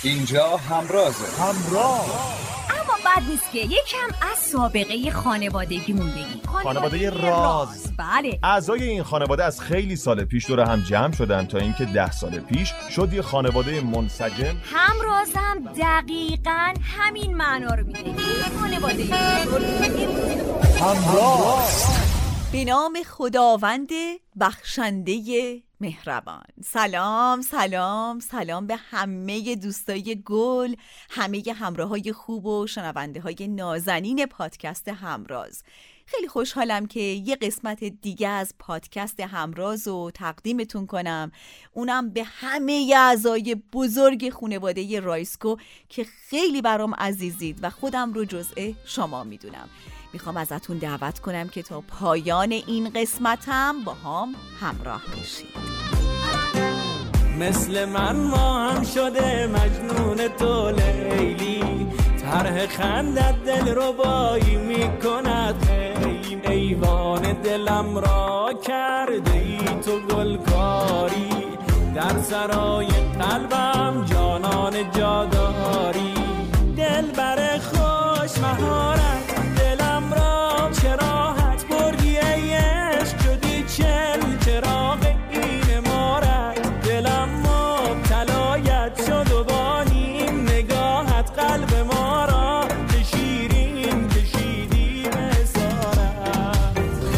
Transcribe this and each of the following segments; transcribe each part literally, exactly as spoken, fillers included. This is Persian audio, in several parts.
اینجا همرازه. همراه. اما بد نیست که یکم از سابقه خانوادگیمون بگیم. خانواده راز. بله. اعضای این خانواده از خیلی سال پیش دور هم جمع شدن تا اینکه ده سال پیش شد یه خانواده منسجم. همرازم دقیقاً همین معنا رو میده. این خانواده همراه. به نام خداوند بخشنده مهربان. سلام سلام سلام به همه دوستای گل، همه همراهای خوب و شنونده های نازنین پادکست همراز. خیلی خوشحالم که یه قسمت دیگه از پادکست همراز رو تقدیمتون کنم، اونم به همه اعضای بزرگ خانواده رایسکو که خیلی برام عزیزید و خودم رو جزء شما میدونم. میخوام ازتون دعوت کنم که تا پایان این قسمتم با هم همراه بشید. مثل من ما هم شده مجنون تو لیلی، طرح خندت دل رو بایی میکند خیلی، ایوان دلم را کرده ای تو گلکاری، در سرای قلبم جانان جاداری، دل بر خوش مهارت دلم را چراحت بردی ای عشق، شدی چل چراغ این مارت، دلم مبتلایت شد و بانیم نگاهت قلب ما را که شیرین کشیدی به سارت.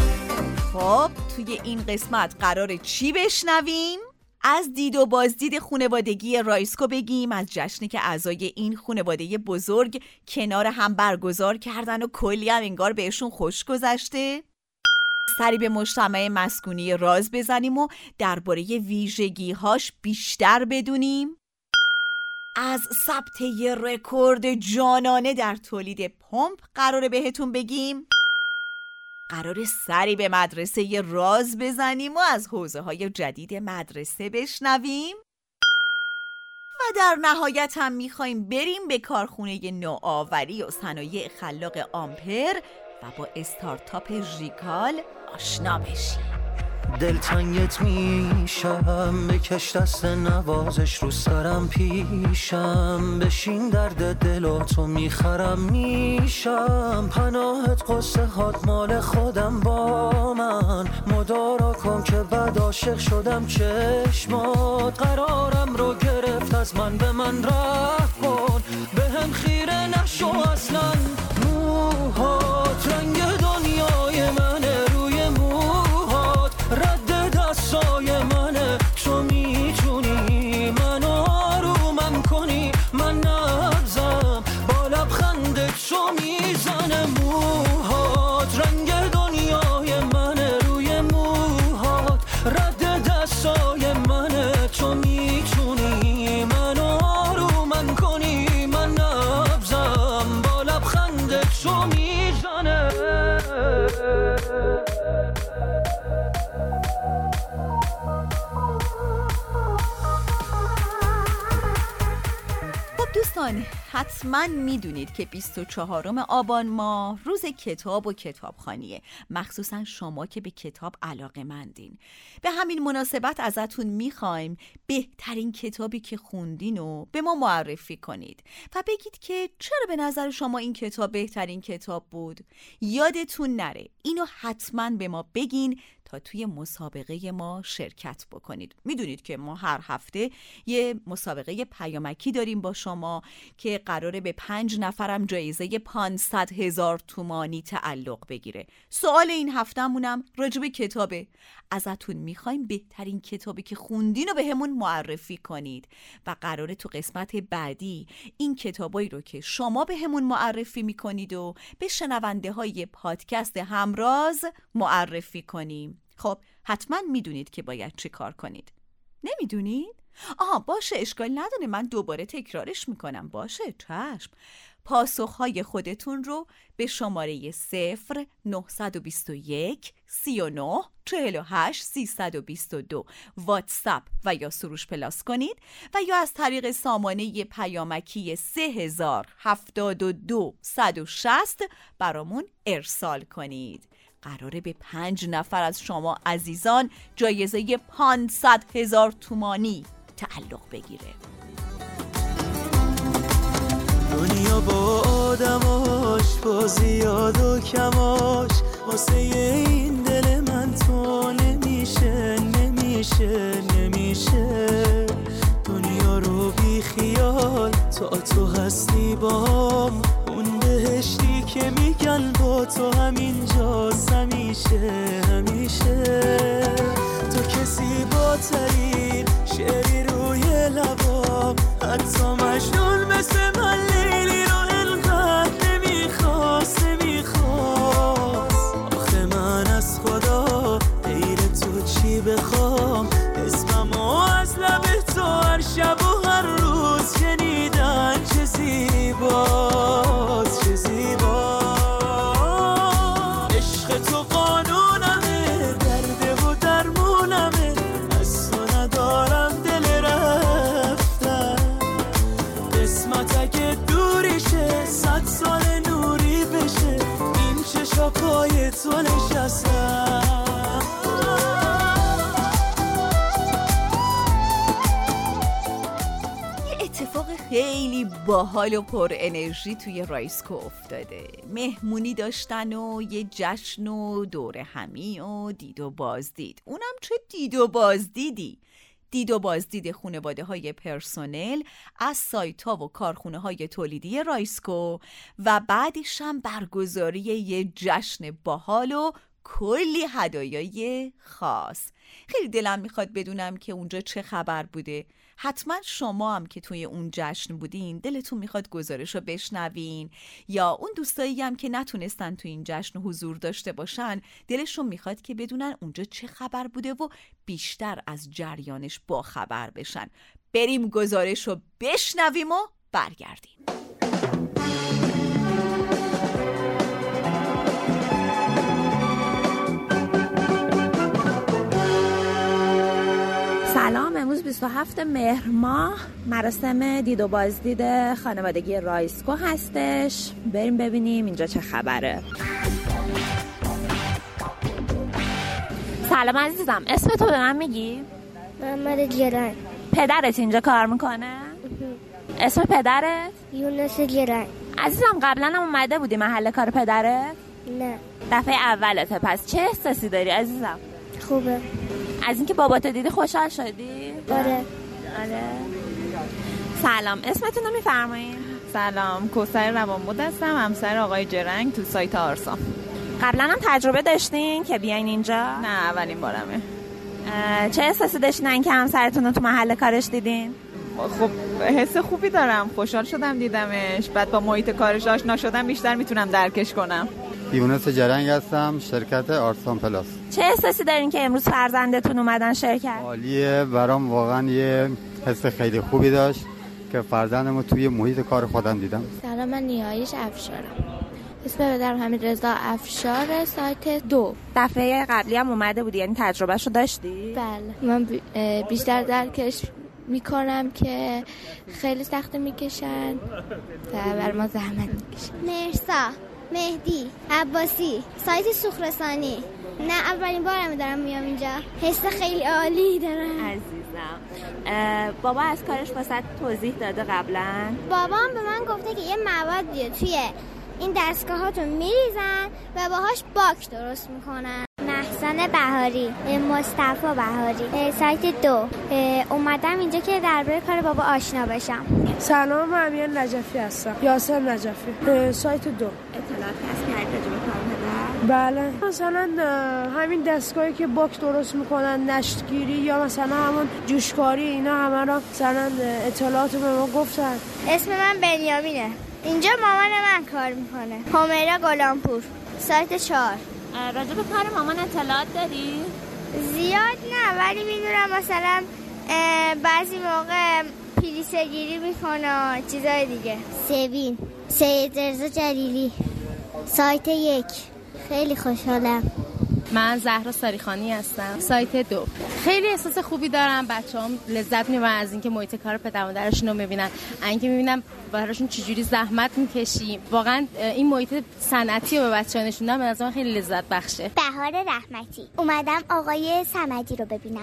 خب توی این قسمت قراره چی بشنویم؟ از دید و بازدید خانوادگی رایسکو بگیم، از جشنی که اعضای این خانواده بزرگ کنار هم برگزار کردن و کلی هم انگار بهشون خوش گذشته. سری به مجتمع مسکونی راز بزنیم و درباره ویژگی‌هاش بیشتر بدونیم. از ثبت یه رکورد جانانه در تولید پمپ قراره بهتون بگیم. قراره سری به مدرسه راز بزنیم و از حوزه‌های جدید مدرسه بشنویم. و در نهایت هم میخوایم بریم به کارخونه نوآوری و صنایع خلاق آمپر و با استارتاپ ژیکال آشنا بشیم. دلتنگت میشم، بکش دست نوازش رو سرم پیشم، بشین درد دلاتو میخرم میشم، پناهت قصه هات مال خودم با من، مدارا کن که بعد عاشق شدم چشمات، قرارم رو گرفت از من به من رفت کن، به هم خیره نشو اصلا، موهات رنگ دنیای منه، روی موهات رد دستای منه، تو میتونی منو آرومم کنی، من نبزم با لبخندت تو میزنه، موهات رنگ دنیای منه، روی موهات رد دستای منه، تو میتونی منو آرومم کنی، من نبزم با لبخندت تو میزنه. دوستان حتما میدونید که بیست و چهارم آبان ماه روز کتاب و کتابخوانیه، مخصوصا شما که به کتاب علاقه‌مندین. به همین مناسبت ازتون میخوایم بهترین کتابی که خوندین رو به ما معرفی کنید و بگید که چرا به نظر شما این کتاب بهترین کتاب بود. یادتون نره اینو حتما به ما بگین تا توی مسابقه ما شرکت بکنید. میدونید که ما هر هفته یه مسابقه پیامکی داریم با شما که قراره به پنج نفرم جایزه پانصد هزار تومانی تعلق بگیره. سوال این هفته‌مونم راجع به کتابه. ازتون میخوایم بهترین کتابی که خوندین رو به همون معرفی کنید و قراره تو قسمت بعدی این کتابایی رو که شما به همون معرفی میکنید و به شنونده های پادکست همراز معرفی کنیم. خب حتما میدونید که باید چی کار کنید. نمیدونید؟ آها باشه، اشکال نداره، من دوباره تکرارش میکنم. باشه چشم. پاسخهای خودتون رو به شماره صفر نهصد و بیست و یک سی و نه چهل و هشت سیصد و بیست و دو واتساپ و یا سروش پلاس کنید و یا از طریق سامانه پیامکی سه هزار هفتاد و دو صد و شصت برامون ارسال کنید. قراره به پنج نفر از شما عزیزان جایزه پانصد هزار تومانی تعلق بگیره. با زیاد و کماش واسه این دل من تو نمیشه نمیشه نمیشه دنیا رو بی خیال تا تو هستی بام اون بهشتی که میگن با تو همینجاست همیشه همیشه تو کسی با ترین شعری روی لبام حتی مجنون مثل من لیلی رو انقدر نمیخواست نمیخواست آخه من از خدا غیر تو چی بخوام اسممو از لب تو هر شب و هر روز شنیدن چه زیباست چه زیباست عشق تو قانونمه درد و درمونمه از تو ندارم دل رفتن قسمت اگه دوریشه صد سال نوری بشه این چشا پای تو نشستم اتفاق خیلی باحال و پر انرژی توی رایسکو افتاده. مهمونی داشتن و یه جشن و دور همی و دید و بازدید. اونم چه دید و بازدیدی؟ دید و بازدید خانواده های پرسونل از سایت ها و کارخونه های تولیدی رایسکو و بعدش هم برگزاری یه جشن باحال و کلی هدایای خاص. خیلی دلم میخواد بدونم که اونجا چه خبر بوده. حتما شما هم که توی اون جشن بودین دلتون میخواد گزارش رو بشنوین، یا اون دوستایی هم که نتونستن توی این جشن حضور داشته باشن دلشون میخواد که بدونن اونجا چه خبر بوده و بیشتر از جریانش با خبر بشن. بریم گزارش رو بشنویم و برگردیم. سلام، امروز بیست و هفتم مهر ماه مراسم دید و بازدید خانوادگی رایسکو هستش. بریم ببینیم اینجا چه خبره. سلام عزیزم، اسم تو به من میگی؟ محمد جرنگ. پدرت اینجا کار میکنه؟ اسم پدرت؟ یونس جرنگ. عزیزم قبلا هم اومده بودی محل کار پدرت؟ نه. دفعه اولته، پس چه احساسی داری عزیزم؟ خوبه. از اینکه باباتو دیدی خوشحال شدی؟ آره. آره. سلام، اسمتون رو میفرمایید؟ سلام، کوثر روانبود هستم، همسر آقای جرنگ تو سایت آرسام. قبلا هم تجربه داشتین که بیاین اینجا؟ نه، اولین بارمه. چه احساسی داشتین که همسرتون رو تو محل کارش دیدین؟ خب حس خوبی دارم، خوشحال شدم دیدمش، بعد با محیط کارش آشنا شدم بیشتر میتونم درکش کنم. یونس جرنگ هستم، شرکت آرسام پلاس. چه احساسی دارین که امروز فرزندتون اومدن شرکت؟ عالیه، برام واقعا یه حس خیلی خوبی داشت که فرزندمو توی محیط کار خودم دیدم. سلام، من نیایش افشارم. اسم پدرم حمیدرضا افشار، سایت دو. دفعه قبلی هم اومده بودی، یعنی تجربهشو داشتی؟ بله، من بیشتر درکش میکنم که خیلی سخت میکشن و بر ما زحمت میکشن. مرسا، مهدی، عباسی، سایت سوخرسانی. نه اولین بارم دارم میام اینجا، حس خیلی عالی دارم. عزیزم، بابا از کارش واسه توضیح داده قبلا؟ بابام به من گفته که یه موادیه توی این دستگاهاتو میریزن و باهاش باک درست میکنن. محسن بهاری، مصطفی بهاری، سایت دو. اومدم اینجا که درباره کار بابا آشنا بشم. سلام، من امیر نجفی هستم، یاسر نجفی، سایت دو. اطلاعات هست که تجربه کار پدر؟ بله، مثلا همین دستگاهی که باک درست میکنن، نشتگیری یا مثلا همون جوشکاری، اینا همه را مثلا اطلاعات به ما گفتن. اسم من بنیامینه، اینجا مامان من کار میکنه. همیرا غلامپور، سایت چهار. راجع به کار مامان اطلاعات داری؟ زیاد نه، ولی میدونم مثلا بعضی موقع پلیسه گیری میکنه چیزای دیگه. سوین، سید رضا جلیلی، سایت یک. خیلی خوشحالم. من زهرا ساریخانی هستم، سایت دو. خیلی احساس خوبی دارم، بچه‌هام لذت میبرن از اینکه محیط کار پدر و مادرشون رو میبینن، اینکه میبینم براشون چجوری زحمت میکشیم. واقعا این محیط صنعتی رو به بچه‌ها نشوندن به نظرم خیلی لذت بخشه. بهار رحمتی، اومدم آقای صمدی رو ببینم.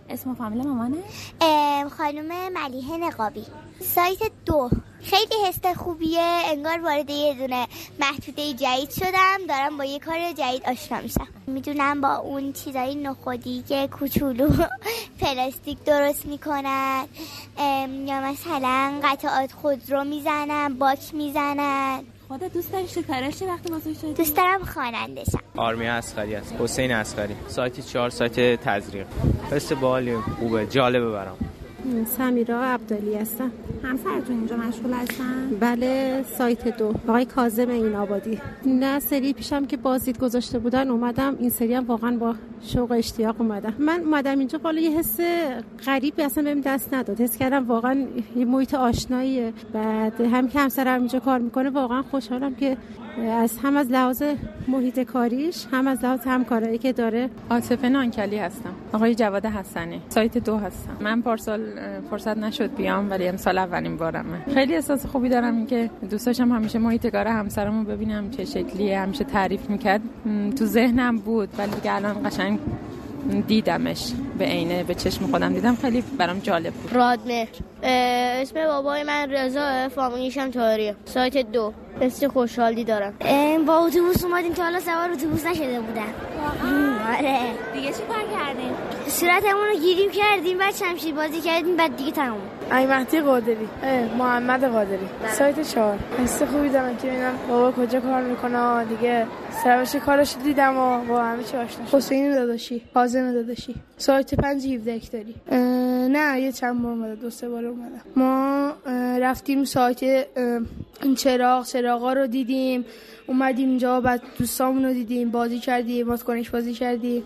اسم و فامیل مامانه؟ خانم ملیحه نقابی. سایت دو. خیلی حس خوبیه، انگار وارد یه دونه محدوده جدید شدم، دارم با یه کار جدید آشنا میشم. میدونم با اون چیزای نخودی که کوچولو پلاستیک درست میکنن یا مثلا قطعات خودرو میزنن، باک میزنن. خودت دوست داری چیکار کنی وقتی بزرگ شدی؟ دوست دارم خواننده شم. آرمین اصغری است. حسین اصغری. سایت چهار، سایت تزریق. قصه باحالی، خوبه، جالبه برام. سمیرا عبدالی هستم. همسرتون اینجا مشغول هستن؟ بله، سایت دو. آقای کاظم این آبادی. نه سری پیشم که بازدید گذاشته بودن اومدم، این سری هم واقعا با شوق و اشتیاق اومدم. من اومدم اینجا، بالا یه حس غریبی اصلا بهم دست نداد. حس کردم واقعا یه محیط آشناییه. بعد هم که همسرم اینجا کار میکنه، واقعا خوشحالم که از هم از لحاظ محیط کاریش، هم از لحاظ همکارایی که داره. عاطفه نانکلی هستم. آقای جواد حسنی. سایت دو هستم. من پارسال فرصت نشد بیام، ولی امسال اولین بارمه. خیلی احساس خوبی دارم، این که دوست داشتم همیشه محیط کار همسرمو ببینم چه شکلیه. همیشه تعریف میکرد، تو ذهنم بود، ولی دیگه الان قشنگ دیدمش به عینه، به چشم خودم دیدم. خیلی برام جالب بود. رادمهر. اسم بابای من رضا، فامیلیش هم طاهریه. سایت دو. حس خوشحالی دارم. با اتوبوس اومدیم تا حالا سوار اتوبوس نشده بودم. آره. دیگه چی کار کردیم؟ صورتمون رو گیریم کردیم، بعد شمشیر بازی کردیم، بعد دیگه تموم. مهدی قادری. محمد قادری. سایت چهار. حس خوبی دارم که ببینم بابا کجا کار میکنه، دیگه سرش کارش دیدم و با همه چی آشنا شدم. حسین داداشی، حازم داداشی. سایت پنج هفده هکتاری. نه یه چند بار اومده، دو سه بار اومده. ما رفتیم سایت چراغ چراغا رو دیدیم، اومدیم اینجا، بعد دوستامون رو دیدیم، بازی کردیم، ماسکنش بازی کردیم.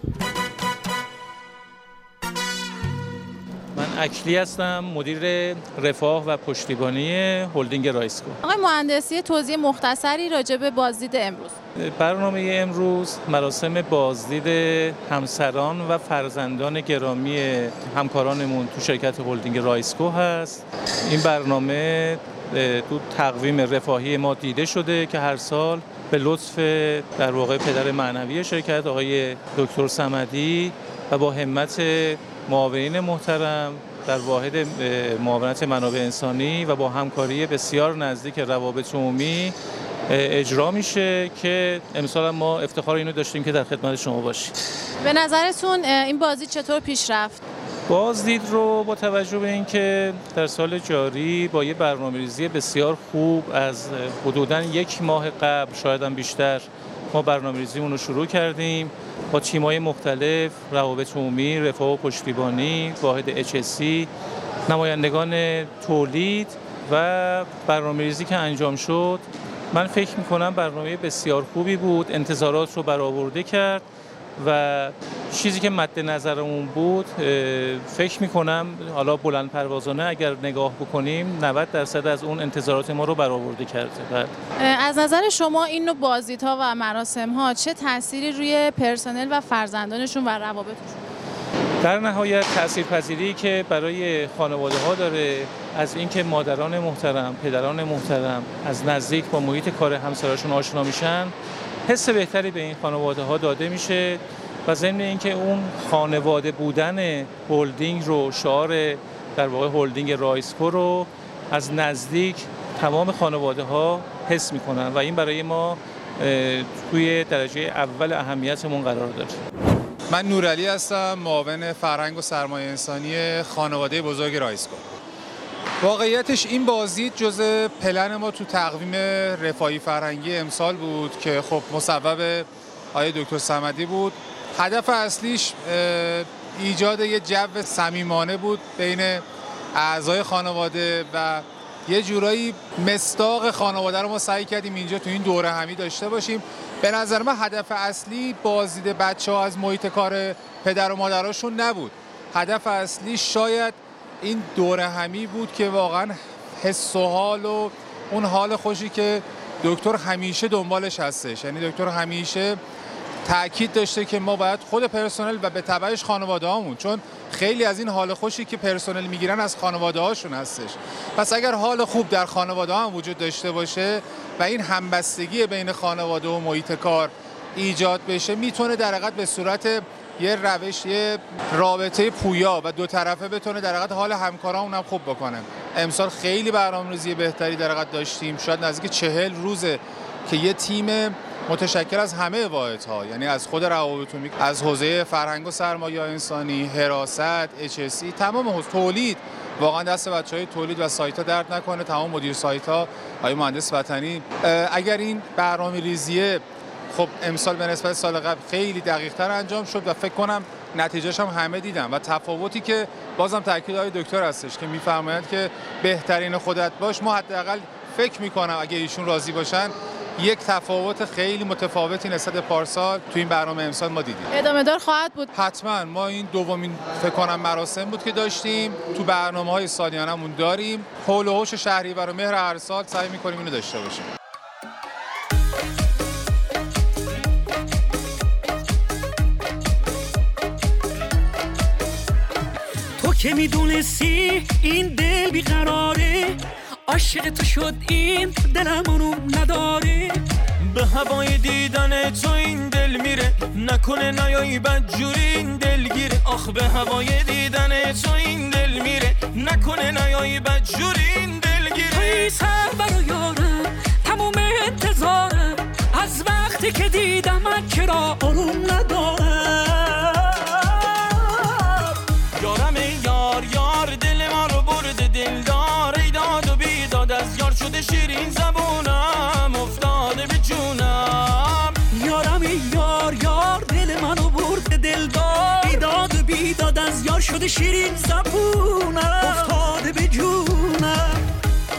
من اکلی هستم، مدیر رفاه و پشتیبانی هلدینگ رایسکو. آقای مهندسی، توضیح مختصری راجع به بازدید امروز. برنامه امروز مراسم بازدید همسران و فرزندان گرامی همکارانمون تو شرکت هلدینگ رایسکو هست. این برنامه تو تقویم رفاهی ما دیده شده که هر سال به لطف در واقع پدر معنوی شرکت آقای دکتر صمدی و با همت معاونین محترم در واحد معاونت منابع انسانی و با همکاری بسیار نزدیک روابط عمومی اجرا میشه که امسال ما افتخار اینو داشتیم که در خدمت شما باشیم. به نظرتون این بازدید چطور پیش رفت؟ بازدید رو با توجه به اینکه در سال جاری با یه برنامه‌ریزی بسیار خوب از حدوداً یک ماه قبل، شاید هم بیشتر، ما برنامه‌ریزیمون رو شروع کردیم با تیم‌های مختلف، روابط عمومی، رفاه و پشتیبانی، واحد اچ اس سی، نمایندگان تولید و برنامه‌ریزی که انجام شد. من فکر می‌کنم برنامه بسیار خوبی بود، انتظارات رو برآورده کرد و چیزی که مد نظرمون بود، فکر میکنم حالا بلند پروازانه اگر نگاه بکنیم نود درصد از اون انتظارات ما رو برآورده کرده. از نظر شما این نوع بازدیدها و مراسم‌ها چه تأثیری روی پرسنل و فرزندانشون و روابطشون؟ در نهایت تاثیرپذیری که برای خانواده‌ها داره از اینکه مادران محترم، پدران محترم از نزدیک با محیط کار همسرشون آشنا میشن، حس بهتری به این خانواده‌ها داده میشه و ضمن اینکه اون خانواده بودن هلدینگ رو، شعار در واقع هلدینگ رایسکو رو از نزدیک تمام خانواده‌ها حس میکنن و این برای ما توی درجه اول اهمیتمون قرار داره. من نورعلی هستم، معاون فرهنگ و سرمایه انسانی خانواده بزرگ رایسکو. واقعیتش این بازدید جزء پلن ما تو تقویم رفاهی فرهنگی امسال بود که خب مصوب آقای دکتر صمدی بود. هدف اصلیش ایجاد یه جو صمیمانه بود بین اعضای خانواده و یه جورایی مصداق خانواده رو ما سعی کردیم اینجا تو این دوره همی داشته باشیم. به نظر من هدف اصلی بازدید بچه‌ها از محیط کار پدر و مادراشون نبود. هدف اصلی شاید این دوره همی بود که واقعا حس و حال و اون حال خوشی که دکتر همیشه دنبالش هستش، یعنی دکتر همیشه تأکید داشته که ما باید خود پرسنل و به تبعش خانواده هامون، چون خیلی از این حال خوشی که پرسنل میگیرن از خانواده هاشون هستش. پس اگر حال خوب در خانواده هم وجود داشته باشه و این همبستگی بین خانواده و محیط کار ایجاد بشه، میتونه در حقیقت به صورت یه روش، یه رابطه پویا و دو طرفه بتونه در حقیقت حال همکارامون هم خوب بکنه. امسال خیلی برنامه‌ریزی بهتری در حقیقت داشتیم. شاید نزدیک چهل روزه که یه تیم متشکل از همه واحدها، یعنی از خود روابط عمومی، از حوزه فرهنگ و سرمایه انسانی، حراست، اچ اس ای، تمام حوزه تولید، واقعا دست بچهای تولید و سایت‌ها درد نکنه، تمام مدیر سایت‌ها، آقای مهندس وطنی. اگر این برنامه‌ریزی خب امسال به نسبت سال قبل خیلی دقیق‌تر انجام شد و فکر کنم نتیجهش هم همه دیدن و تفاوتی که بازم تاکید آقای دکتر هستش که می‌فرمایند که بهترین خودت باش، ما حداقل فکر می‌کنم اگه ایشون راضی باشن یک تفاوت خیلی متفاوتی نسبت به پارسال تو این برنامه امسال ما دیدیم. ادامه دار خواهد بود. حتما. ما این دومین فکر کنم مراسم بود که داشتیم، تو برنامه‌های سالیانه‌مون داریم. حول و حوش شهریور و مهر هر سال سعی می‌کنیم اینو داشته باشیم. تو که میدونستی این دل بیقراره، عاشق تو شد این دلم اونو نداره. به هوای دیدن تو این دل میره، نکنه نیایی بدجوری این دل گیره. آخ به هوای دیدن تو این دل میره، نکنه نیایی بدجوری این دل گیره. توی سر برو یارم تموم انتظارم، از وقتی که دیدم چرا آروم ندارم. یارم یار یار دل ما رو برده دلدار، ای داد و بیداد از یار شده شیرین زبونم، افتاده به جونم. یارم یار یار دل منو برده دلدار، ای داد و بیداد از یار شده شیرین زبونم، افتاده به جونم.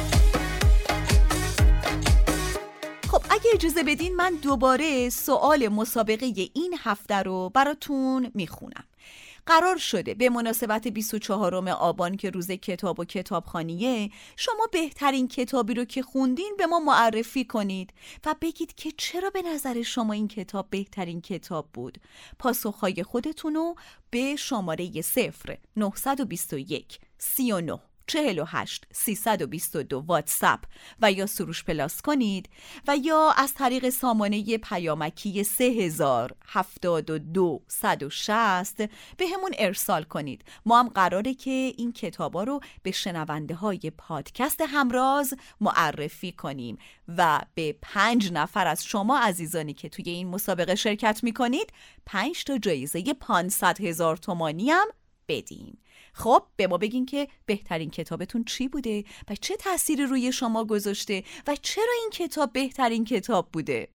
خب اگه اجازه بدین من دوباره سوال مسابقه این هفته رو براتون میخونم. قرار شده به مناسبت بیست و چهارم آبان که روز کتاب و کتابخوانیه، شما بهترین کتابی رو که خوندین به ما معرفی کنید و بگید که چرا به نظر شما این کتاب بهترین کتاب بود. پاسخهای خودتون رو به شماره صفر نهصد و بیست و یک سی و نه چهل و هشت سیصد و بیست و دو واتساپ و یا سروش پلاس کنید و یا از طریق سامانه پیامکی سه هزار هفتاد و دو صد و شصت به همون ارسال کنید. ما هم قراره که این کتابا رو به شنونده های پادکست همراز معرفی کنیم و به پنج نفر از شما عزیزانی که توی این مسابقه شرکت میکنید پنج تا جایزه پانصد هزار تومانی هم بدیم. خب به ما بگین که بهترین کتابتون چی بوده و چه تأثیری روی شما گذاشته و چرا این کتاب بهترین کتاب بوده.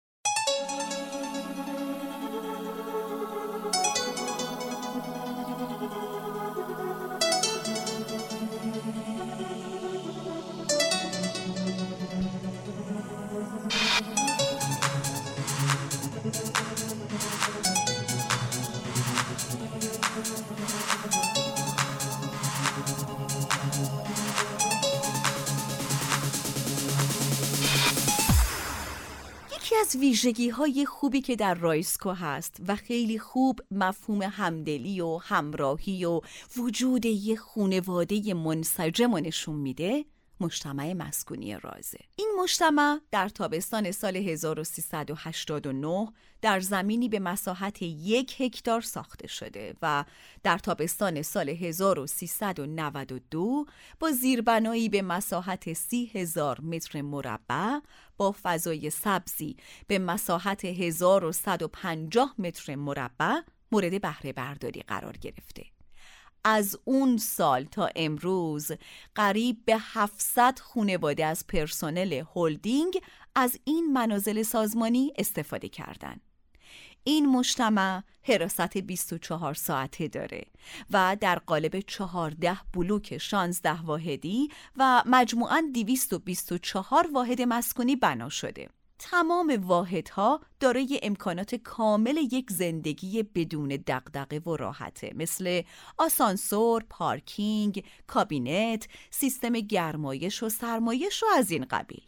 یکی از ویژگی‌های خوبی که در رایسکو هست و خیلی خوب مفهوم همدلی و همراهی و وجود یه خانواده منسجم رو نشون میده، مجتمع مسکونی رازه. این مجتمع در تابستان سال هزار و سیصد و هشتاد و نه در زمینی به مساحت یک هکتار ساخته شده و در تابستان سال هزار و سیصد و نود و دو با زیربنایی به مساحت سی هزار متر مربع با فضای سبزی به مساحت هزار و صد و پنجاه متر مربع مورد بهره برداری قرار گرفته. از اون سال تا امروز قریب به هفتصد خانواده از پرسنل هلدینگ از این منازل سازمانی استفاده کردند. این مجتمع حراست بیست و چهار ساعته داره و در قالب چهارده بلوک شانزده واحدی و مجموعاً دویست و بیست و چهار واحد مسکونی بنا شده. تمام واحدها دارای امکانات کامل یک زندگی بدون دغدغه و راحته، مثل آسانسور، پارکینگ، کابینت، سیستم گرمایش و سرمایش و از این قبیل.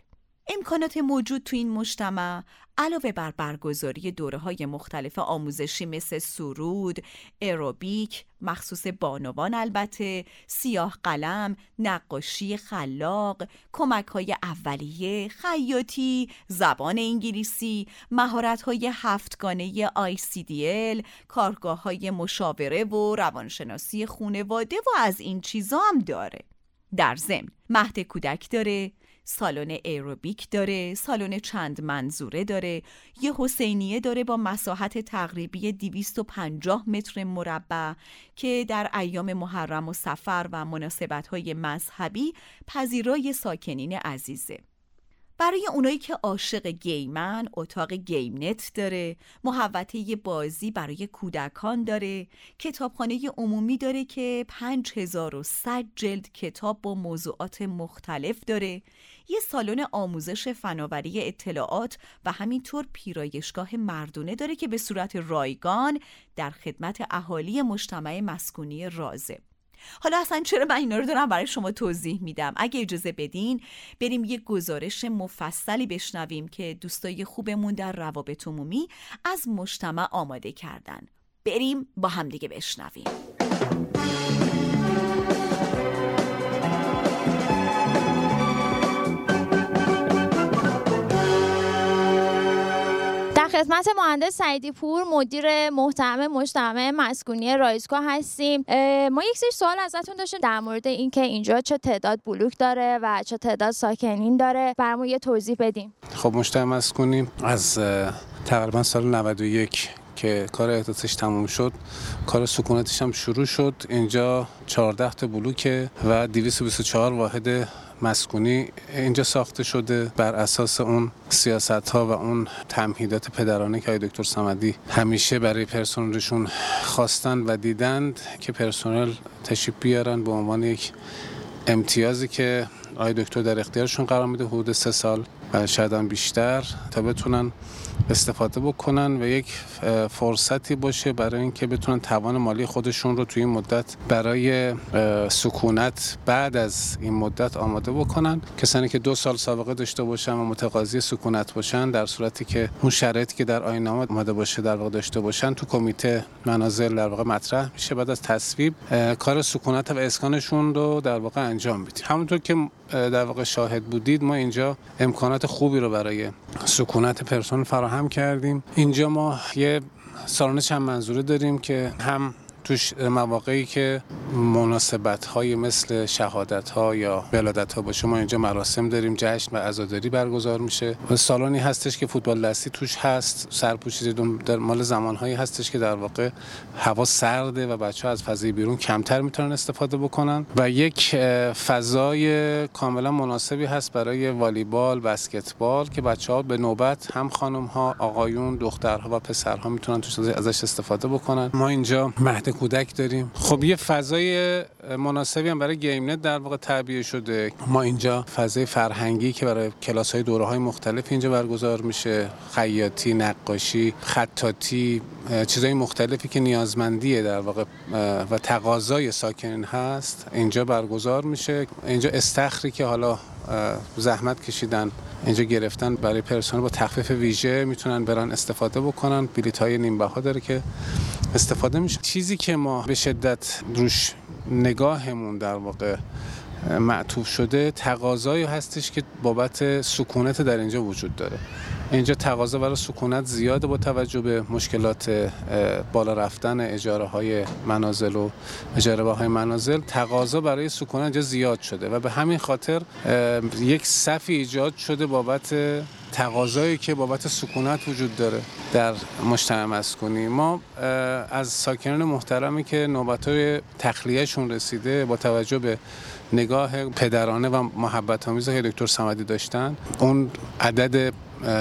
امکانات موجود تو این مجتمع علاوه بر برگزاری دوره‌های مختلف آموزشی مثل سرود، ایروبیک، مخصوص بانوان البته، سیاه قلم، نقاشی خلاق، کمک‌های اولیه، خیاطی، زبان انگلیسی، مهارت‌های هفتگانه آی سی دی ال، کارگاه‌های مشاوره و روانشناسی خانواده و از این چیزا هم داره. در ضمن مهد کودک داره، سالن ایروبیک داره، سالن چند منظوره داره، یه حسینیه داره با مساحت تقریبی دویست و پنجاه متر مربع که در ایام محرم و سفر و مناسبت‌های مذهبی پذیرای ساکنین عزیزه. برای اونایی که عاشق گیمن، اتاق گیم نت داره، محوطه بازی برای کودکان داره، کتابخانه عمومی داره که پنج هزار و صد جلد کتاب با موضوعات مختلف داره، یه سالن آموزش فناوری اطلاعات و همینطور پیرایشگاه مردونه داره که به صورت رایگان در خدمت اهالی مجتمع مسکونی رازه. حالا اصلا چرا من اینا رو دارم برای شما توضیح میدم؟ اگه اجازه بدین بریم یه گزارش مفصلی بشنویم که دوستای خوبمون در روابط عمومی از مجتمع آماده کردن. بریم با هم دیگه بشنویم. خدمت مهندس سعیدی پور، مدیر محترم مجتمع مسکونی رایسکو هستیم. ما یک سری سوال ازتون داشتیم در مورد اینکه اینجا چه تعداد بلوک داره و چه تعداد ساکنین داره، برامون یه توضیح بدیم. خب مجتمع مسکونی از تقریبا سال نود و یک که کار احداثش تموم شد، کار سکونتش هم شروع شد. اینجا چهارده تا بلوکه و دویست و بیست و چهار واحد مسکونی اینجا ساخته شده بر اساس اون سیاست‌ها و اون تمهیدات پدرانه که آقای دکتر صمدی همیشه برای پرسنلشون خواستن و دیدند که پرسنل تشریف بیارن به عنوان یک امتیازی که آقای دکتر در اختیارشون قرار میده حدود سه سال و شاید هم بیشتر تا بتونن استفاده بکنن و یک فرصتی باشه برای اینکه بتونن توان مالی خودشون رو توی این مدت برای سکونت بعد از این مدت آماده بکنن. کسانی که دو سال سابقه داشته باشن و متقاضی سکونت باشن، در صورتی که اون شرایطی که در آیین‌نامه اومده باشه در واقع داشته باشن، تو کمیته منازل در واقع مطرح میشه. بعد از تصویب کار سکونت و اسکانشون رو در واقع انجام میدیم. همونطور که در واقع شاهد بودید، ما اینجا امکانات خوبی رو برای سکونت پرسنل فراهم کردیم. اینجا ما یه سالن چند منظوره داریم که هم توش مواقعی که مناسبت‌های مثل شهادت‌ها یا ولادت‌ها باشه، ما اینجا مراسم داریم، جشن و عزاداری برگزار میشه. و سالنی هستش که فوتبال دستی توش هست، سرپوشیده در مال زمانهایی هستش که در واقع هوا سرده و بچه‌ها از فضای بیرون کمتر میتونن استفاده بکنن و یک فضای کاملا مناسبی هست برای والیبال، بسکتبال که بچه‌ها به نوبت هم خانم‌ها، آقایون، دخترها و پسرها میتونن توش ازش استفاده بکنن. ما اینجا مهد کودک داریم. خب یه فضای مناسبی هم برای گیم نت در واقع تعبیه شده. ما اینجا فضای فرهنگی که برای کلاس‌های دوره‌های مختلف اینجا برگزار میشه، خیاطی، نقاشی، خطاطی، چیزهای مختلفی که نیازمندیه در واقع و تقاضای ساکنین هست اینجا برگزار میشه. اینجا استخری که حالا زحمت کشیدن اینجا گرفتن برای پرسنل با تخفیف ویژه میتونن برن استفاده بکنن. بلیط‌های نیم بها داره که استفاده میشه. چیزی که ما به شدت روش نگاهمون در واقع معطوف شده، تقاضایی هستش که بابت سکونت در اینجا وجود داره. اینجا تقاضا برای سکونت زیاده با توجه به مشکلات بالا رفتن اجاره های منازل و اجاره های منازل. تقاضا برای سکونت اینجا زیاد شده و به همین خاطر یک صفی ایجاد شده بابت تقاضایی که بابت سکونت وجود داره در مجتمع مسکونی. ما از ساکنان محترمی که نوبت‌های تخلیه‌شون رسیده با توجه به نگاه پدرانه و محبت آمیزی که دکتر صمدی داشتن، اون عدد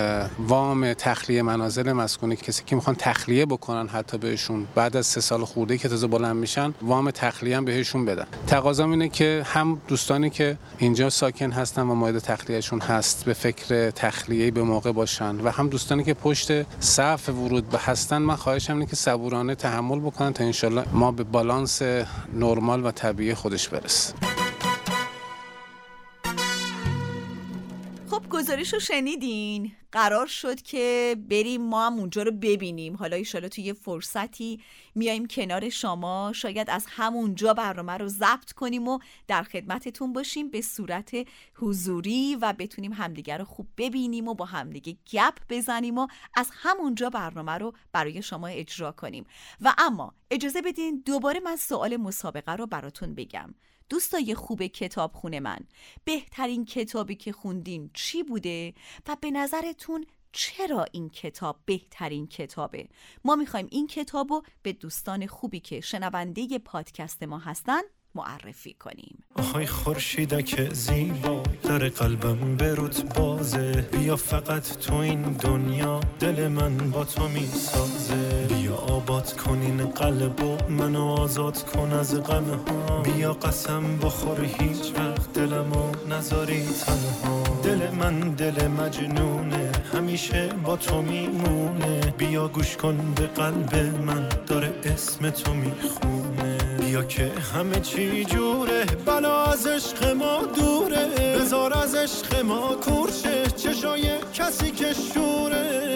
وام تخلیه منازل مسکونی کسی که میخوان تخلیه بکنن حتی بهشون بعد از سه سال خورده که تازه بلند میشن وام تخلیه هم بهشون بدن. تقاضا اینه که هم دوستانی که اینجا ساکن هستن و مایل تخلیهشون هست به فکر تخلیه به موقع باشن و هم دوستانی که پشت صف ورود به هستن، من خواهشم اینه که صبورانه تحمل بکنن تا انشالله ما به بالانس نرمال و طبیعی خودش برسیم. خب گزارش رو شنیدین. قرار شد که بریم ما هم اونجا رو ببینیم. حالا ایشالا توی یه فرصتی میایم کنار شما، شاید از همونجا برنامه رو ضبط کنیم و در خدمتتون باشیم به صورت حضوری و بتونیم همدیگه رو خوب ببینیم و با همدیگه گپ بزنیم و از همونجا برنامه رو برای شما اجرا کنیم. و اما اجازه بدین دوباره من سوال مسابقه رو براتون بگم. دوستای خوب کتابخونه من، بهترین کتابی که خوندین چی بوده و به نظرتون چرا این کتاب بهترین کتابه؟ ما میخوایم این کتابو به دوستان خوبی که شنونده پادکست ما هستن معرفی کنیم. آهای خورشیدک زیبا در قلبم بروت بازه، بیا فقط تو این دنیا دل من با تو میسازه، بیا آباد کن این قلبو منو آزاد کن از غمها، بیا قسم بخور هیچ وقت دلمو نذاری تنها، دل من دل مجنونه همیشه با تو میمونه، بیا گوش کن به قلب من داره اسم تو میخونه، بیا که همه چی جوره بلا از عشق ما دوره، بذار از عشق ما کورشه چشای کسی که شوره.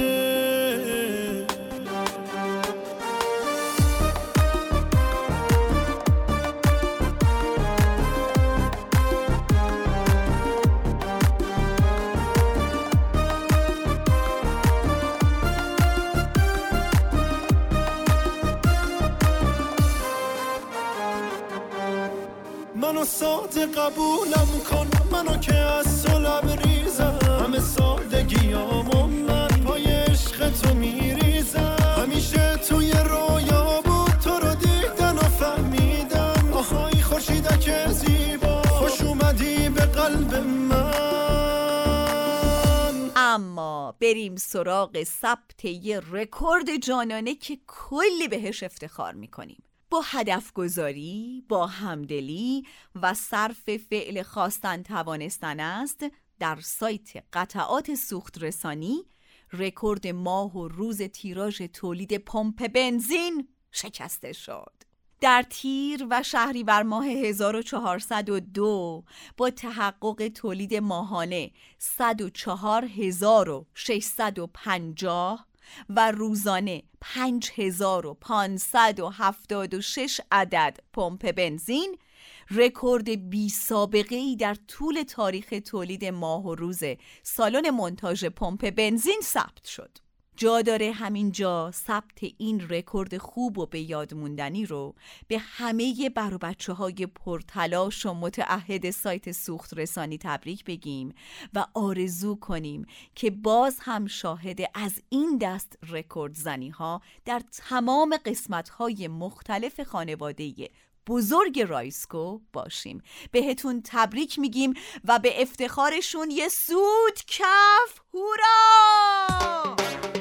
منو ساده قبولم کن، منو که از تو لبریزم، همه سادگیامو من پای عشق تو میریزم، همیشه توی رویا بود تو رو دیدن و فهمیدم، آهای خورشیدک زیبا خوش اومدی به قلب من. اما بریم سراغ ثبت یه رکورد جانانه که کلی بهش افتخار میکنیم. با هدف گذاری، با همدلی و صرف فعل خواستن توانستن است، در سایت قطعات سوخت رسانی رکورد ماه و روز تیراژ تولید پمپ بنزین شکسته شد. در تیر و شهریور ماه هزار و چهارصد و دو با تحقق تولید ماهانه صد و چهار هزار و ششصد و پنجاه و روزانه پنج هزار و پانصد و هفتاد و شش عدد پمپ بنزین، رکورد بی سابقه ای در طول تاریخ تولید ماه و روز سالن مونتاژ پمپ بنزین ثبت شد. جا داره همینجا ثبت این رکورد خوب و به یاد موندنی رو به همه بر و بچه های پرتلاش و متعهد سایت سوخت رسانی تبریک بگیم و آرزو کنیم که باز هم شاهد از این دست رکورد زنی ها در تمام قسمت های مختلف خانواده بزرگ رایسکو باشیم. بهتون تبریک میگیم و به افتخارشون یه سود کف هورا!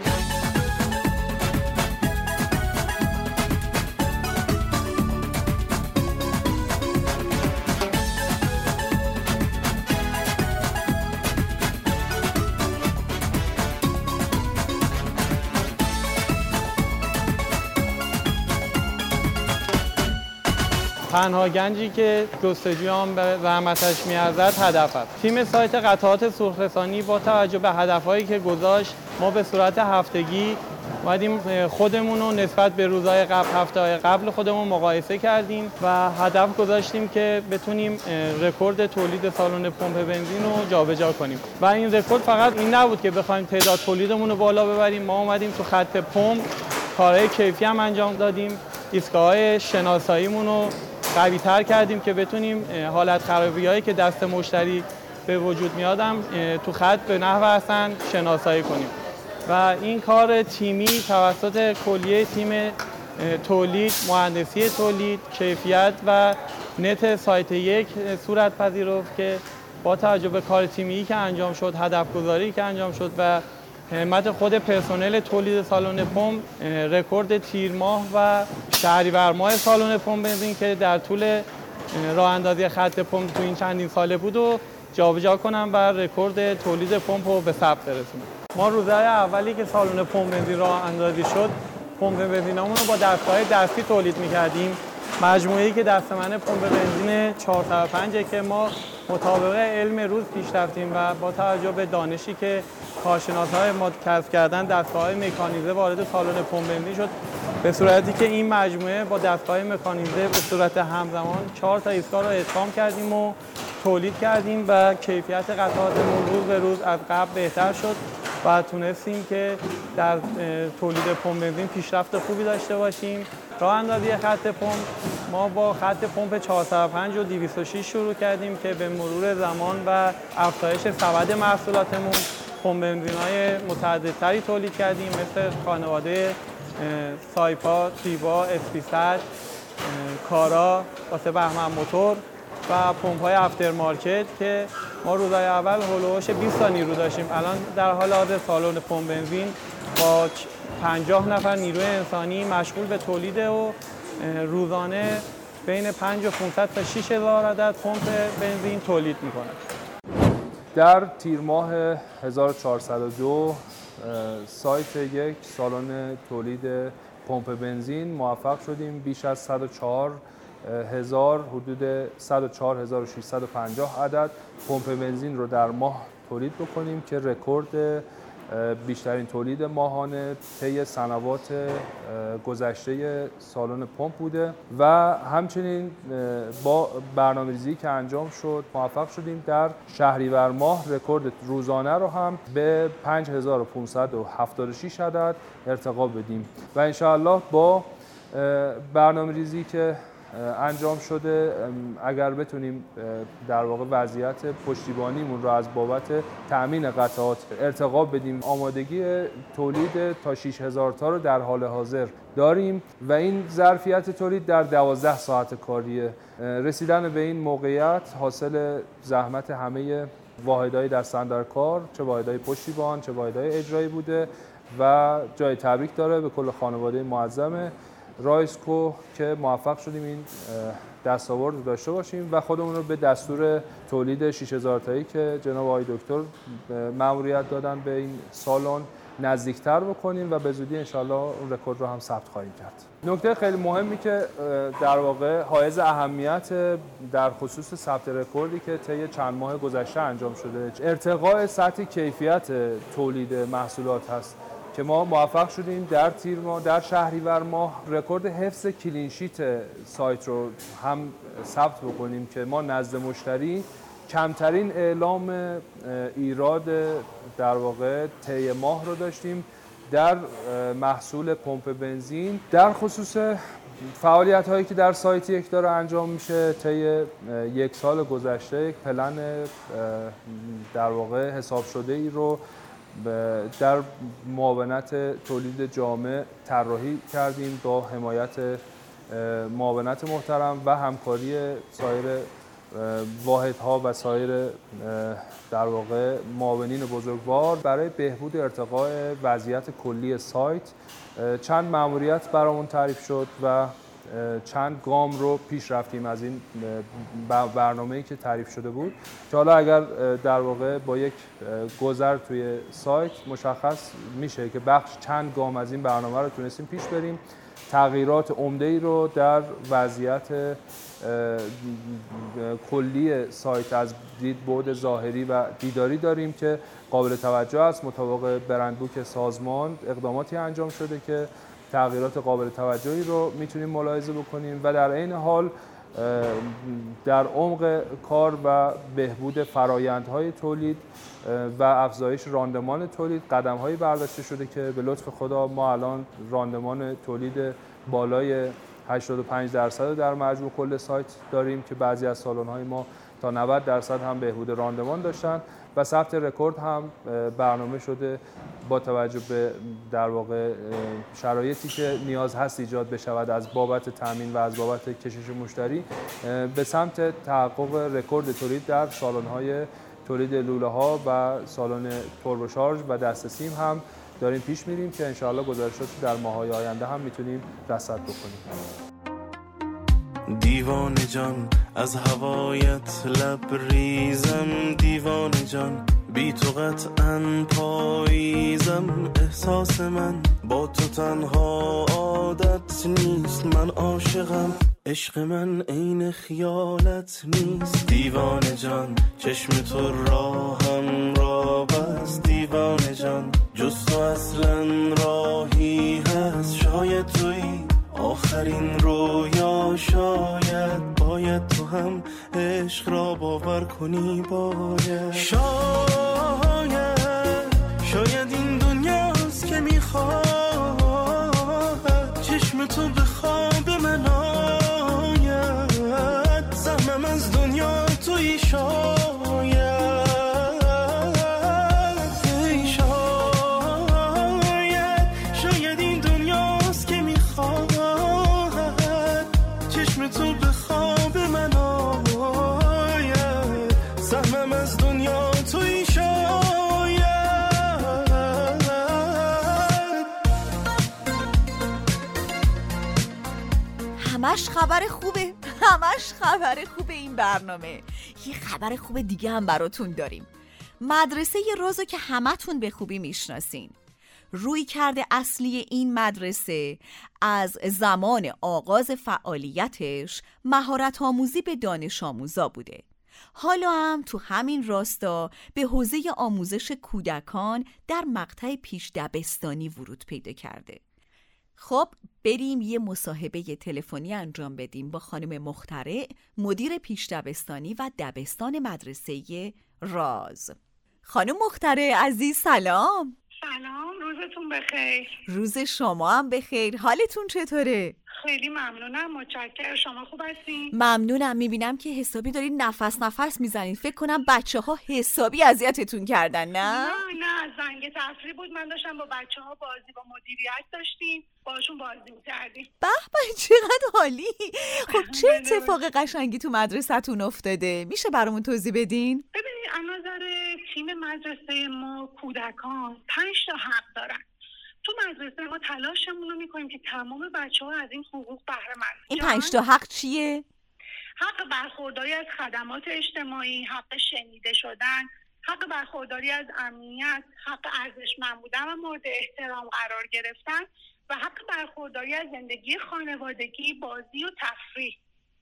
تنها گنجی که جستجویان به زحمتش می‌ارزد هدف است. تیم سایت قطعات سوخت رسانی با توجه به هدفهایی که گذاشت، ما به صورت هفتگی اومدیم خودمون رو نسبت به روزهای قبل، هفته‌های قبل خودمون مقایسه کردیم و هدف گذاشتیم که بتونیم رکورد تولید سالن پمپ بنزین رو جابجا کنیم. و این رکورد فقط این نبود که بخوایم تعداد تولیدمون رو بالا ببریم، ما اومدیم تو خط پمپ کارهای کیفی هم انجام دادیم، ایستگاه‌های شناساییمون رو قوی تر کردیم که بتونیم حالت خرابی‌هایی که دست مشتری به وجود میادم تو خط به نحو احسن شناسایی کنیم. و این کار تیمی توسط کلیه تیم تولید، مهندسی تولید، کیفیت و نت سایت یک صورت پذیرفت که با توجه به کار تیمی که انجام شد، هدف گذاری که انجام شد و همت خود پرسنل تولید سالن پمپ، رکورد تیر ماه و شهریور ماه سالن پمپ بنزین که در طول راه اندازی خط پمپ تو این چندین ساله بود و جابجا کنم و رکورد تولید پمپ رو به ثبت برسونم. ما روزهای اولی که سالن پمپ بنزین راه اندازی شد، پمپ بنزینامون رو با دستگاه دستی تولید می‌کردیم مجموعه‌ای که دست منه پمپ بنزین چهارصد و پنج که ما مطابق علم روز پیش رفتیم و با توجه به دانشی که کارشناس‌های ما کسب کردن دستگاه‌های مکانیزه وارد سالن پمپ بنزین شد، به صورتی که این مجموعه با دستگاه مکانیزه به صورت همزمان چهار تا ایستگاه را ادغام کردیم و تولید کردیم و کیفیت قطعاتمون روز به روز از قبل بهتر شد و تونستیم که در تولید پمپ بنزین پیشرفت خوبی داشته باشیم. راه اندازی خط پمپ ما با خط پمپ چهارصد و پنج و دویست و شش شروع کردیم که به مرور زمان و افزایش سبد محصولاتمون پمپ بنزین‌های متعددتری تولید کردیم، مثل خانواده سایپا، تیبا، اسپی صد، کارا واسه بهمن موتور و پمپ‌های افتر مارکت که ما روزهای اول هولوش بیست تا نیرو داشتیم. الان در حال حاضر سالن پمپ بنزین با پنجاه نفر نیروی انسانی مشغول به تولید و روزانه بین پنج و پانصد تا شش هزار عدد پمپ بنزین تولید می‌کنه. در تیر ماه هزار و چهارصد و دو سایت یک سالن تولید پمپ بنزین موفق شدیم بیش از صد و چهار هزار حدود صد و چهار هزار و ششصد و پنجاه عدد پمپ بنزین رو در ماه تولید بکنیم که رکورد بیشترین تولید ماهانه طی سنوات گذشته سالن پمپ بوده و همچنین با برنامه‌ریزی که انجام شد موفق شدیم در شهریور ماه رکورد روزانه رو هم به پنج هزار و پانصد و هفتاد و شش عدد ارتقا بدیم و انشاءالله با برنامه‌ریزی که انجام شده اگر بتونیم در واقع وضعیت پشتیبانیمون رو از بابت تأمین قطعات ارتقا بدیم، آمادگی تولید تا شش هزار تا رو در حال حاضر داریم و این ظرفیت تولید در دوازده ساعت کاریه. رسیدن به این موقعیت حاصل زحمت همه واحدهای دستن در کار، چه واحدهای پشتیبان چه واحدهای اجرایی بوده و جای تبریک داره به کل خانواده معظم رایسکو که موفق شدیم این دستاورد رو داشته باشیم و خودمون رو به دستور تولید شش هزار تایی که جناب آقای دکتر مأموریت دادن به این سالن نزدیکتر بکنیم و به زودی انشالله اون رکورد رو هم ثبت خواهیم کرد. نکته خیلی مهمی که در واقع حائز اهمیت در خصوص ثبت رکوردی که طی چند ماه گذشته انجام شده ارتقاء سطح کیفیت تولید محصولات هست که ما موفق شدیم در تیر ماه در شهریور ماه رکورد حفظ کلین شیت سایت رو هم ثبت بکنیم که ما نزد مشتری کمترین اعلام ایراد در واقع طی ماه رو داشتیم در محصول پمپ بنزین. در خصوص فعالیت هایی که در سایت یک داره انجام میشه طی یک سال گذشته یک پلن در واقع حساب شده ای رو در معاونت تولید جامع طراحی کردیم با حمایت معاونت محترم و همکاری سایر واحدها و سایر در واقع معاونین بزرگوار برای بهبود ارتقاء وضعیت کلی سایت. چند مأموریت برامون تعریف شد و چند گام رو پیش رفتیم از این برنامه‌ای که تعریف شده بود که حالا اگر در واقع با یک گذر توی سایت مشخص میشه که بخش چند گام از این برنامه رو تونستیم پیش بریم. تغییرات عمده‌ای رو در وضعیت کلی سایت از دید بعد ظاهری و دیداری داریم که قابل توجه است. مطابق برندبوک سازمان اقداماتی انجام شده که تغییرات قابل توجهی رو میتونیم ملاحظه بکنیم و در عین حال در عمق کار و بهبود فرآیندهای تولید و افزایش راندمان تولید قدم‌هایی برداشته شده که به لطف خدا ما الان راندمان تولید بالای هشتاد و پنج درصد در مجموع کل سایت داریم که بعضی از سالن‌های ما تا نود درصد هم بهبود راندمان داشتن و ثبت رکورد هم برنامه شده با توجه به در واقع شرایطی که نیاز هست ایجاد بشود از بابت تامین و از بابت کشش مشتری به سمت تحقق رکورد تولید در سالن‌های تولید لوله‌ها و سالن توربوشارژ و دسته سیم هم داریم پیش میریم که انشاءالله گزارشاتی در ماه‌های آینده هم میتونیم رصد بکنیم. دیوانه جان از هوایت لبریزم، دیوانه جان بی تو قطعاً پاییزم. احساس من با تو تنها عادت نیست، من عاشقم عشق من عین خیالت نیست دیوانه جان، چشم تو راهم را بست دیوانه جان، جز تو اصلا راهی هست، شاید توی آخرین رویا، شاید باید تو هم عشق را باور کنی، باید شاید شاید این دنیاست که میخواد چشم تو به خواب من آید، سهمم از دنیا توی شاید ای شاید شاید این دنیاست که میخواد چشم تو به خواب من آید، سهمم از دنیا توی شاید. همش خبر خوبه، همش خبر خوبه این برنامه. یه خبر خوب دیگه هم براتون داریم. مدرسه رازو که همتون به خوبی میشناسین. روی کرده اصلی این مدرسه از زمان آغاز فعالیتش مهارت آموزی به دانش آموزا بوده. حالا هم تو همین راستا به حوزه آموزش کودکان در مقطع پیش دبستانی ورود پیدا کرده. خب بریم یه مصاحبه تلفنی انجام بدیم با خانم مخترع، مدیر پیش دبستانی و دبستان مدرسه راز. خانم مخترع عزیز سلام. سلام، روزتون بخیر. روز شما هم بخیر. حالتون چطوره؟ خیلی ممنونم، متشکرم. شما خوب هستین؟ ممنونم. میبینم که حسابی دارین نفس نفس میزنین. فکر کنم بچه ها حسابی اذیتتون کردن، نه؟ نه نه زنگ تفریح بود، من داشتم با بچه ها بازی با مدیریت داشتیم، باشون بازی می‌کردیم. به به چقدر عالی. خب چه اتفاق قشنگی تو مدرسه‌تون افتاده؟ میشه برامون توضیح بدین؟ ببینید از نظر تیم مدرسه ما کودکان پنج تا حق دارن. تو مدرسه ما تلاشمون رو میکنیم که تمام بچه‌ها از این حقوق بهره مند بشن. این پنج تا حق چیه؟ حق برخورداری از خدمات اجتماعی، حق شنیده شدن، حق برخورداری از امنیت، حق ارزشمند بودن و مورد احترام قرار گرفتن و حق برخورداری از زندگی خانوادگی، بازی و تفریح.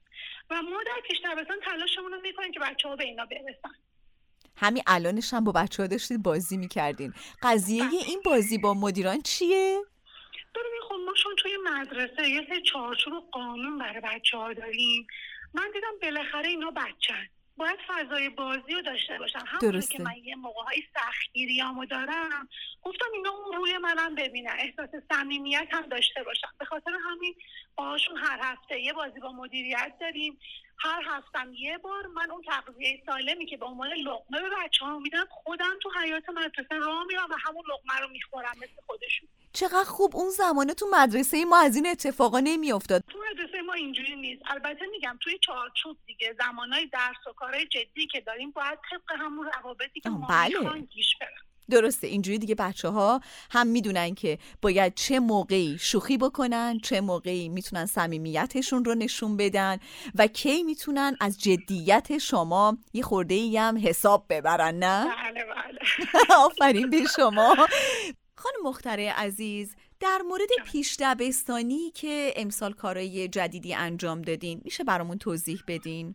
و ما در پیش دبستان تلاشمون رو میکنیم که بچه‌ها به اینا برسن. همین الانش هم با بچه‌ها داشتید بازی میکردین. قضیه بله. این بازی با مدیران چیه؟ ببینید خب ما چون توی مدرسه یه سری چارچوب و قانون برای بچه‌ها داریم، من دیدم بالاخره اینا بچه‌ن، باید فضای بازی رو داشته باشم. همونطور که من یه موقع‌های سختگیریامو دارم، گفتم اینا اون روی منم ببینن، احساس صمیمیت هم داشته باشم. به خاطر همین باهاشون هر هفته یه بازی با مدیریت داریم. هر هفتم یه بار من اون تغذیه سالمی که به عنوان لقمه به بچه‌ها میدم، خودم تو حیاط مدرسه راه میرم و همون لقمه رو میخورم مثل خودشون. چقدر خوب. اون زمانه تو مدرسه ما از این اتفاقا نمیافتاد. تو مدرسه ما اینجوری نیست. البته میگم توی چارچوب دیگه، زمانهای درس و کارهای جدی که داریم باید طبق همون روابطی که ما بله. میخوایم پیش بریم. درسته. اینجوری دیگه بچه ها هم میدونن که باید چه موقعی شوخی بکنن، چه موقعی میتونن صمیمیتشون رو نشون بدن و کی میتونن از جدیت شما یه خورده‌ای هم حساب ببرن، نه؟ بله بله. آفرین به شما. خانم مخترع عزیز، در مورد پیش دبستانی که امسال کارهای جدیدی انجام دادین میشه برامون توضیح بدین؟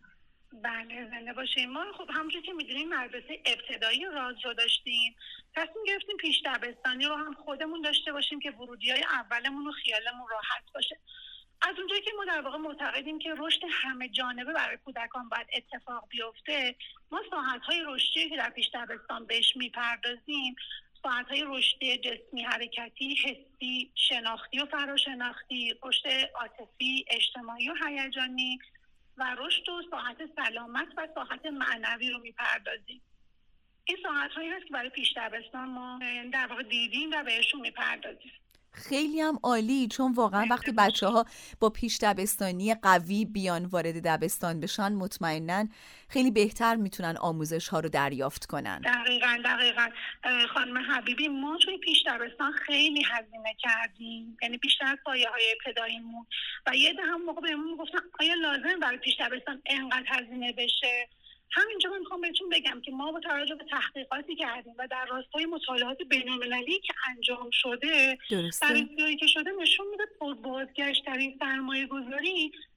بله زنده باشیم. ما خب همونجور که میدونیم مدرسه ابتدایی راز رو داشتیم، تصمیم گرفتیم پیش دبستانی رو هم خودمون داشته باشیم که ورودی‌های اولمون و خیالمون راحت باشه. از اونجایی که ما در واقع معتقدیم که رشد همه جانبه برای کودکان باید اتفاق بیفته، ما ساعت‌های رشدی که در پیش دبستان بهش میپردازیم ساعت‌های رشدی جسمی، حرکتی، حسی، شناختی و فراشناختی، رشد عاطفی، اجتماعی و هیجانی و رشد و ساعت سلامت و ساعت معنوی رو میپردازیم. این ساعت‌هایی هست که برای پیش دبستان ما در واقع دیدیم و بهشون میپردازیم. خیلی هم عالی، چون واقعا وقتی بچه ها با پیش دبستانی قوی بیان وارد دبستان بشن مطمئنن خیلی بهتر میتونن آموزش ها رو دریافت کنن. دقیقاً دقیقاً خانم حبیبی، ما توی پیش دبستان خیلی هزینه کردیم، یعنی بیشتر از پایه های ابتداییمون، و یه ده هم موقع بهمون گفتن آیا لازم برای پیش دبستان انقدر هزینه بشه؟ همینجا من میخوام بهتون بگم که ما با توجه به تحقیقاتی کردیم و در راستای مطالعات بین‌المللی که انجام شده، درسته. در این که شده نشون میده پر بازگشت در این سرمایه گذاری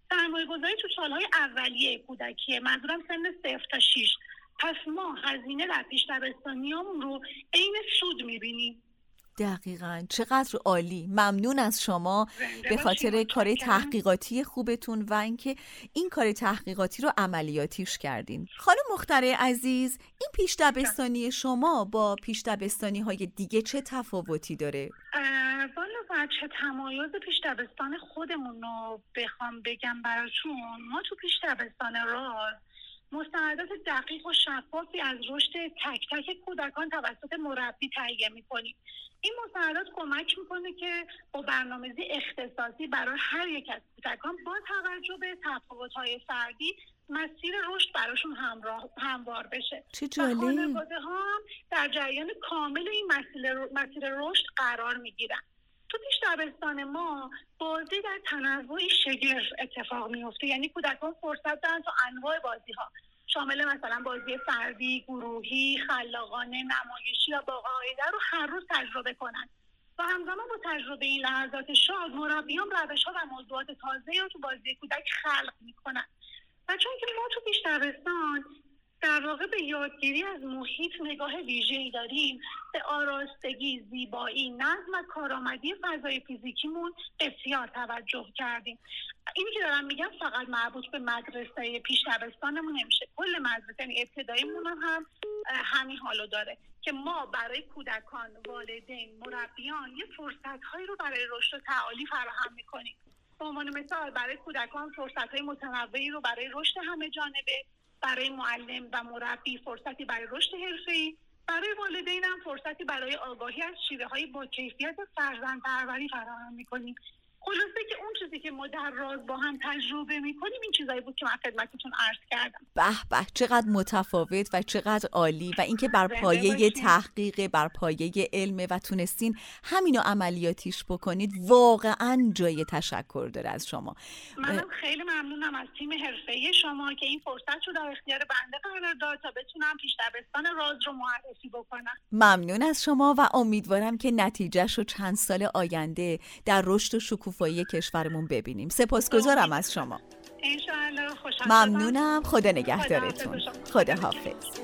سرمایه گذاری تو سالهای اولیه کودکی، منظورم سن صفر تا شیش. پس ما هزینه در پیش دبستانیامون رو عین سود میبینیم. دقیقاً. چقدر عالی. ممنون از شما به خاطر کار تحقیقاتی خوبتون و اینکه این کار تحقیقاتی رو عملیاتیش کردین. خانم مخترع عزیز، این پیش دبستانی شما با پیش دبستانی های دیگه چه تفاوتی داره؟ والا بچه تمایز پیش دبستان خودمون رو بخوام بگم براتون، ما تو پیش دبستان راز مستندات دقیق و شفافی از رشد تک تک کودکان توسط مربی تهیه می‌کنیم. این مستندات کمک میکنه که با برنامه‌ریزی اختصاصی برای هر یک از کودکان با توجه به تفاوت‌های فردی مسیر رشد براشون همراه هموار بشه. چه جالب. خانواده‌ها هم در جریان کامل این مسیر مسیر رشد قرار میگیرن. تو پیش دبستان ما بازی در تنوعی شگرف اتفاق میفته، یعنی کودکان فرصت دارن تا انواع بازی‌ها شامل مثلا بازی فردی، گروهی، خلاقانه، نمایشی یا با قاعده رو هر روز تجربه کنن و همزمان با تجربه این لحظات شاد مربیان روش‌ها و موضوعات تازه‌ای رو تو بازی کودک خلق میکنن. و چون که ما تو پیش دبستان در واقع به یادگیری از محیط نگاه ویژه‌ای داریم، به آراستگی، زیبایی، نظم و کارآمدی فضای فیزیکیمون بسیار توجه کردیم. اینی که دارم میگم فقط مربوط به مدرسه پیش دبستانمون نمیشه، کل مدرسه یعنی ابتداییمون هم همین حالو داره که ما برای کودکان، والدین، مربیان یه فرصت‌هایی رو برای رشد و تعالی فراهم می‌کنیم. به عنوان مثال برای کودکان فرصت‌های متنوعی رو برای رشد همه جانبه، برای معلم و مربی فرصتی برای رشد حرفه‌ای، برای والدین هم فرصتی برای آگاهی از شیوه‌های با کیفیت فرزندپروری فراهم می‌کنیم. خلاصه که اون چیزی که ما در راز با هم تجربه می‌کنیم این چیزایی بود که من خدمتتون عرض کردم. به به، چقدر متفاوت و چقدر عالی و اینکه بر پایه تحقیق، بر پایه علم و تونستین همینو عملیاتیش بکنید واقعا جای تشکر داره از شما. منم خیلی ممنونم از تیم حرفه‌ای شما که این فرصت رو در اختیار بنده قرار داد تا بتونم پیش دبستان راز رو معرفی بکنم. ممنون از شما و امیدوارم که نتیجهش رو چند سال آینده در رشد و شکوفایی کشورمون ببینیم. سپاسگزارم از شما. انشاءالله. خوشحال ممنونم. خدا نگهدارتون. خدا حافظ.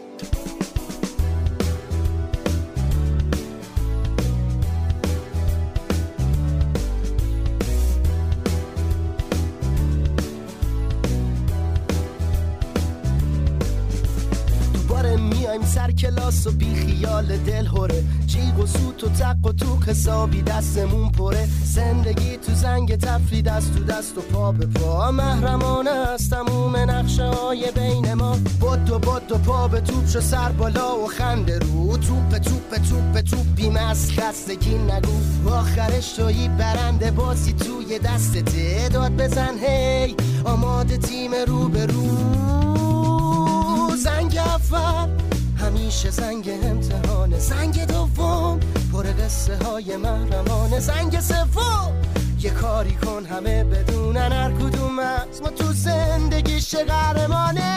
میایم سر کلاس و بی خیال دل هوره، جیغ و سوت و تق و توق حسابی دستمون پره، زندگی تو زنگ تفری دست تو دست و پا به پا، محرمانه است تموم نقشه های بین ما، بود و بود و پا به توپ شو سر بالا و خنده رو، توپ توپ توپ توپ بیم از خستگی نگو، آخرش تویی برنده بازی توی دستته، داد بزن هی آماده تیم رو به رو، زنگ اول همیشه زنگ امتحانه، زنگ دوم پر قصه های محرمانه، زنگ سوم یه کاری کن همه بدونن هر کدوم از ما تو زندگیش قهرمانه.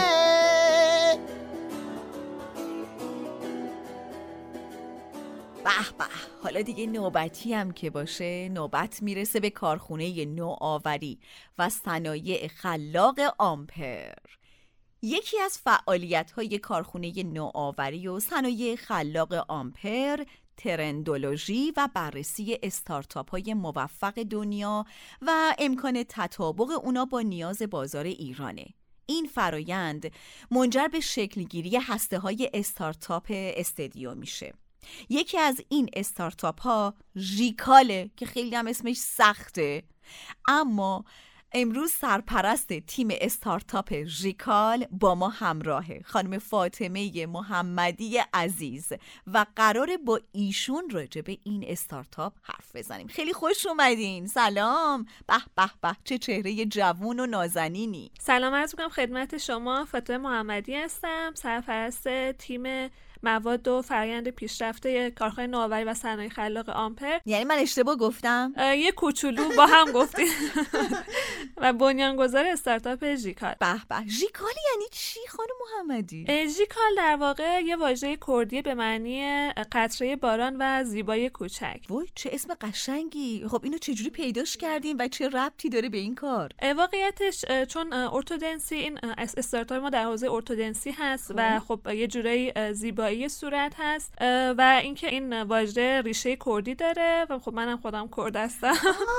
به به، حالا دیگه نوبتی هم که باشه نوبت میرسه به کارخونه نوآوری و صنایع خلاق آمپر. یکی از فعالیت‌های کارخونه نوآوری و صنایع خلاق آمپر ترندولوژی و بررسی استارتاپ‌های موفق دنیا و امکان تطابق اونا با نیاز بازار ایرانه. این فرایند منجر به شکلگیری هسته‌های استارتاپ استدیو میشه. یکی از این استارتاپ‌ها ژیکاله که خیلی هم اسمش سخته، اما امروز سرپرست تیم استارتاپ ژیکال با ما همراهه، خانم فاطمه محمدی عزیز، و قراره با ایشون راجع به این استارتاپ حرف بزنیم. خیلی خوش اومدین. سلام. به به به، چه چهره جوون و نازنینی. سلام عرض می‌کنم خدمت شما. فاطمه محمدی هستم، سرپرست تیم مواد و فرآیند پیشرفته کارخانه نوآوری و صنایع خلاق آمپر. یعنی من اشتباه گفتم؟ یه کوچولو با هم گفتیم. و بنیانگذار استارتاپ ژیکال. به به، ژیکال یعنی چی خانم محمدی؟ ژیکال در واقع یه واژه کردی به معنی قطره باران و زیبایی کوچک. وای چه اسم قشنگی. خب اینو چجوری پیداش کردین و چه ربطی داره به این کار؟ واقعیتش چون ارتودنسی، این استارتاپ ما در حوزه ارتودنسی هست و خب یه جورایی زیبایی صورت هست و اینکه این واژه ریشه کردی داره و خب منم خودم کرد هستم.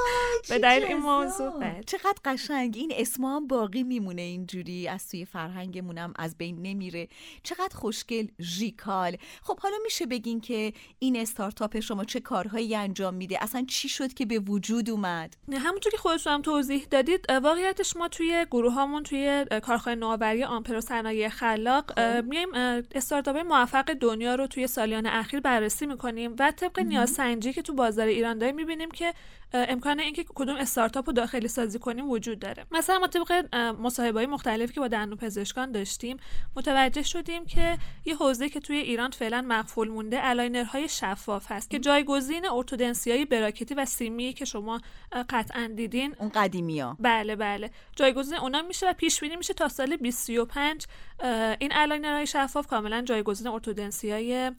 به دلیل این موضوع. چقدر قشنگ. این اسما هم باقی میمونه اینجوری، از توی فرهنگمونم از بین نمیره. چقدر خوشگل، ژیکال. خب حالا میشه بگین که این استارتاپ شما چه کارهایی انجام میده؟ اصلا چی شد که به وجود اومد؟ همونطور که خودتون هم توضیح دادید، واقعیتش ما توی گروهامون توی کارخانه نوآوری آمپر و صنایع خلاق میایم استارتاپ‌های موفق دنیا رو توی سالیان اخیر بررسی میکنیم و طبق نیازسنجی که تو بازار ایران داریم میبینیم که امکان اینکه کدوم استارتاپ رو داخلی سازی کنیم وجود داره. مثلا ما طبق مصاحبه‌های مختلفی که با دندونپزشکان داشتیم متوجه شدیم که یه حوزه که توی ایران فعلا مغفول مونده الاینرهای شفاف هست که جایگزین ارتودنسیای براکتی و سیمی که شما قطعاً دیدین، اون قدیمی‌ها. بله بله، جایگزین اونا میشه و پیش بینی میشه تا سال بیست و سی و پنج این الاینرهای شفاف کاملا جایگزین ارتودنسیای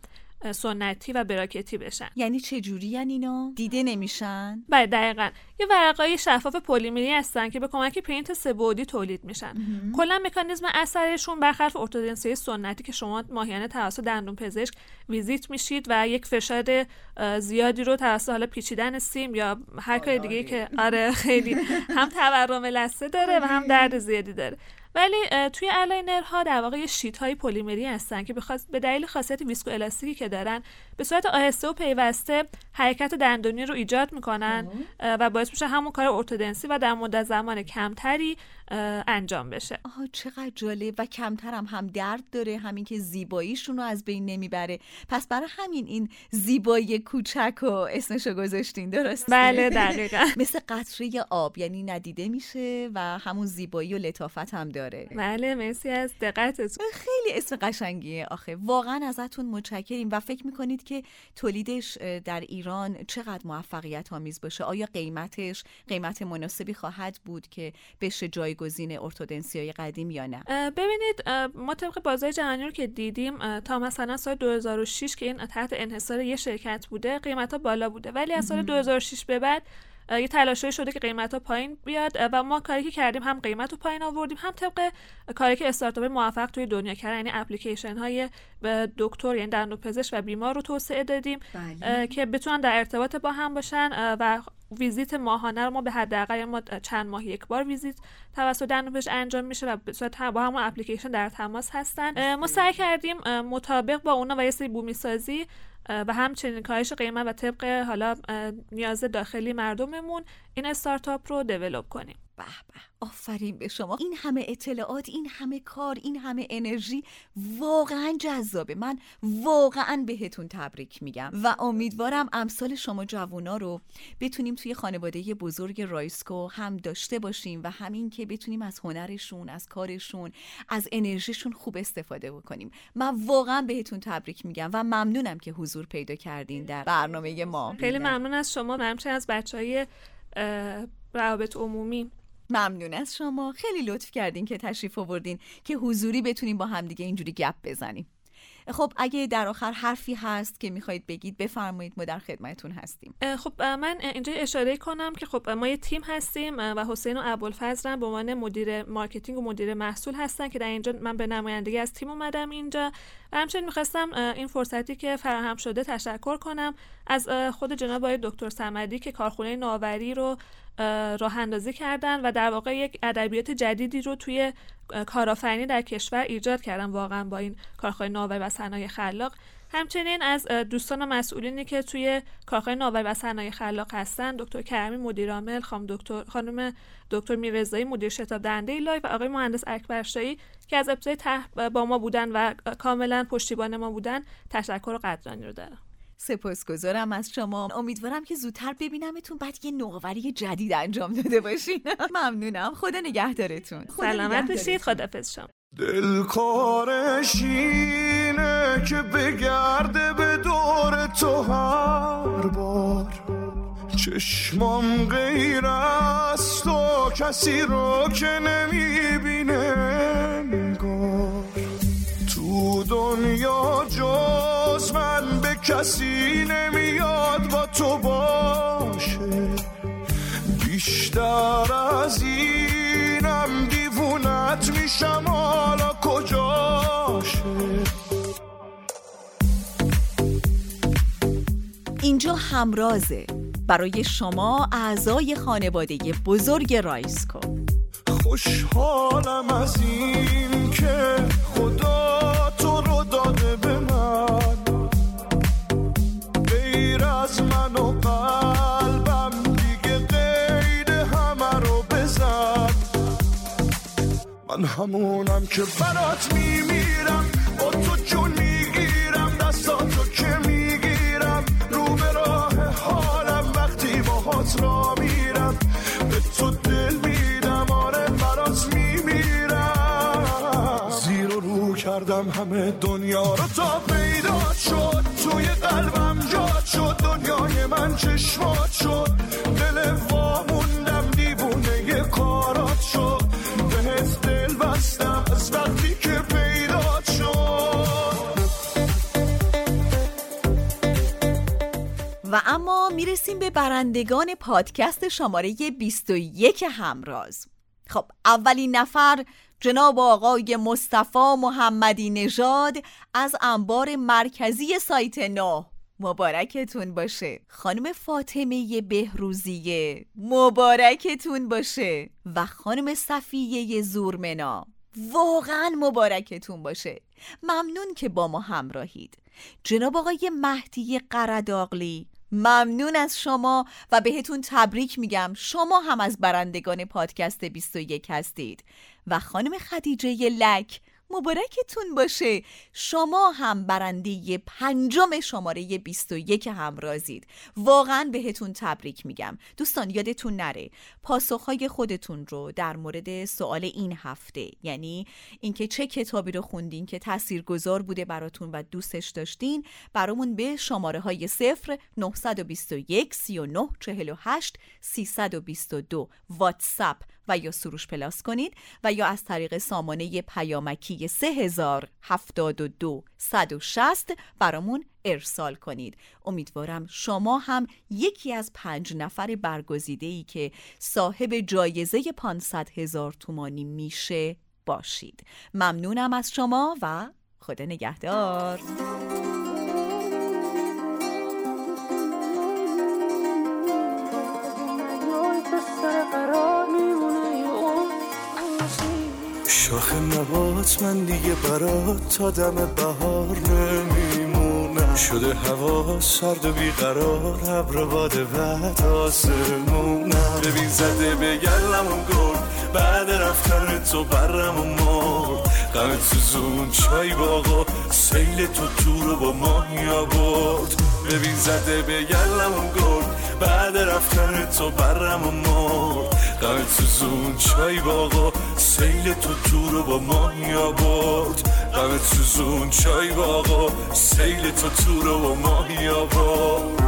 سنتی و براکتی بشن. یعنی چه جوری یعنی اینا؟ دیده نمیشن؟ بله دقیقاً. یه ورقای شفاف پلیمری هستن که به کمک پرینت سه‌بعدی تولید میشن. کلا مکانیزم اثرشون برخلاف ارتودنسی سنتی که شما ماهیانه توسط دندونپزشک ویزیت میشید و یک فشار زیادی رو توسط حالا پیچیدن سیم یا هر کار دیگه که آره خیلی هم تورم لثه داره و هم درد زیادی داره. ولی توی الاینرها در واقع شیت های پلیمری هستن که به دلیل خاصیت ویسکو الستیکی که دارن به صورت آهسته و پیوسته حرکت دندانی رو ایجاد میکنن و باعث میشه همون کار ارتودنسی و در مدت زمان کمتری انجام بشه. آها چقدر جالب. و کمتر هم هم درد داره، همین که زیباییشون رو از بین نمیبره. پس برای همین این زیبایی کوچک و اسمشو گذاشتین، درسته؟ بله دقیقاً. مثل قطره آب، یعنی ندیده میشه و همون زیبایی و لطافت هم داره. بله مرسی از دقتتون. خیلی اسم قشنگیه آخه. واقعا ازتون متشکریم. و فکر میکنید که تولیدش در ایران چقدر موفقیت آمیز باشه؟ آیا قیمتش قیمت مناسبی خواهد بود که بشه جایگزین ارتودنسیای قدیم یا نه؟ ببینید ما طبق بازار جهانی رو که دیدیم تا مثلا سال دو هزار و شش که این تحت انحصار یه شرکت بوده قیمت‌ها بالا بوده، ولی از سال دو هزار و شش به بعد یه تلاشی شده که قیمت‌ها پایین بیاد و ما کاری که کردیم هم قیمت رو پایین آوردیم، هم طبق کاری که استارتاپ موفق توی دنیا کردن، یعنی اپلیکیشن های دکتر یعنی دندونپزشک و بیمار رو توسعه دادیم بله. که بتونن در ارتباط با هم باشن و ویزیت ماهانه رو ما به حداقل ما چند ماه یک بار ویزیت توسط دندونپزشک انجام میشه و به صورت با همون اپلیکیشن در تماس هستن. ما سعی کردیم مطابق با اونا و یه سری بومی سازی و همچنین کاهش قیمت و طبق حالا نیاز داخلی مردممون این استارتاپ رو دیولپ کنیم. به به، آفرین به شما. این همه اطلاعات، این همه کار، این همه انرژی واقعا جذابه. من واقعا بهتون تبریک میگم و امیدوارم امثال شما جوونا رو بتونیم توی خانواده بزرگ رایسکو هم داشته باشیم و همین که بتونیم از هنرشون، از کارشون، از انرژیشون خوب استفاده بکنیم. من واقعا بهتون تبریک میگم و ممنونم که حضور پیدا کردین در برنامه ما. خیلی ممنون از شما، همچنین از بچهای روابط عمومی. ممنون از شما، خیلی لطف کردین که تشریف آوردین که حضوری بتونیم با هم دیگه اینجوری گپ بزنیم. خب اگه در آخر حرفی هست که میخواید بگید بفرمایید، ما در خدمتتون هستیم. خب من اینجا اشاره کنم که خب ما یه تیم هستیم و حسین و ابوالفضل به عنوان مدیر مارکتینگ و مدیر محصول هستن که در اینجا من به نمایندگی از تیم اومدم اینجا و همچنین میخواستم این فرصتی که فراهم شده تشکر کنم از خود جناب آقای دکتر صمدی که کارخونه نوآوری رو راه اندازی کردن و در واقع یک ادبیات جدیدی رو توی کارآفرینی در کشور ایجاد کردن واقعا با این کارخانه نوآوری و صنایع خلاق. همچنین از دوستان و مسئولینی که توی کارخانه نوآوری و صنایع خلاق هستن، دکتر کرمی مدیر عامل، خانم دکتر خانم دکتر میررضایی مدیر شتاب دنده لایو و آقای مهندس اکبرشاهی که از ابتدای ته با ما بودن و کاملا پشتیبان ما بودن، تشکر و قدردانی رو دارم. سپاسگزارم از شما. امیدوارم که زودتر ببینمتون بعد یه نوآوری جدید انجام داده باشین. ممنونم. خدا نگهدارتون. سلامت باشید. خداحافظ شما. دلکارش اینه که بگرده به دور تو هر بار، چشمام غیر از تو کسی رو که نمیبینه انگار، تو دنیا جز من به کسی نمیاد با تو باشه، بیشتر از اینم دیوونت میشم حالا کجاشه. اینجا همرازه برای شما اعضای خانواده بزرگ رایسکو. خوشحالم از این که خدا تو رو داده به من، غیر از من و قلبم دیگه قید همه رو بزن. من همونم که برات میمیرم، با تو جون میگیرم، دستاتو که میگیرم، رو به راه حالم وقتی باهات را میرم، به تو دل میدم، آره برات میمیرم. زیر و رو کردم همه دنیا رو تا پیدا شد، توی قلبم جات شد، دنیای من چشمات شد، دل واموندم دیوونه ی کارات شد، بهت دل بستم از وقتی که پیدا شد. و اما میرسیم به برندگان پادکست شماره بیست و یک همراز. خب اولین نفر جناب آقای مصطفی محمدی نژاد از انبار مرکزی سایت نه، مبارکتون باشه. خانم فاطمه بهروزیه، مبارکتون باشه. و خانم صفیه زورمنا، واقعا مبارکتون باشه. ممنون که با ما همراهید. جناب آقای مهدی قرداغلی، ممنون از شما و بهتون تبریک میگم، شما هم از برندگان پادکست بیست و یک هستید. و خانم خدیجه لک، مبارکتون باشه، شما هم برنده پنجم شماره بیست و یک همرازید. واقعا بهتون تبریک میگم. دوستان یادتون نره پاسخهای خودتون رو در مورد سوال این هفته، یعنی اینکه چه کتابی رو خوندین که تاثیرگذار بوده براتون و دوستش داشتین، برامون به شماره های صفر نه دو یک سی و نه چهل و هشت سیصد و بیست و دو واتساپ و یا سروش پلاس کنید و یا از طریق سامانه پیامکی سه هزار هفتاد و دو صد و شصت برامون ارسال کنید. امیدوارم شما هم یکی از پنج نفر برگزیده‌ای که صاحب جایزه پانصد هزار تومانی میشه باشید. ممنونم از شما و خدا نگهدار. شاخ نبات من دیگه برات تا دم بهار نمیمونم، شده هوا سرد و بیقرار، ابر باد بعد آسمونم. ببین زده به گلمون گل، بعد رفتن تو برم و مرد، غم تو زون چای باقا، سیل تو تو رو با ماهیا برد. ببین زده به گلمون گل، بعد رفتن تو برم و مرد، غم تو زون چای باقا، سیل تو تو رو با ماهیا برد. غم تو زون چای باقا، سیل تو تو رو با ماهیا برد.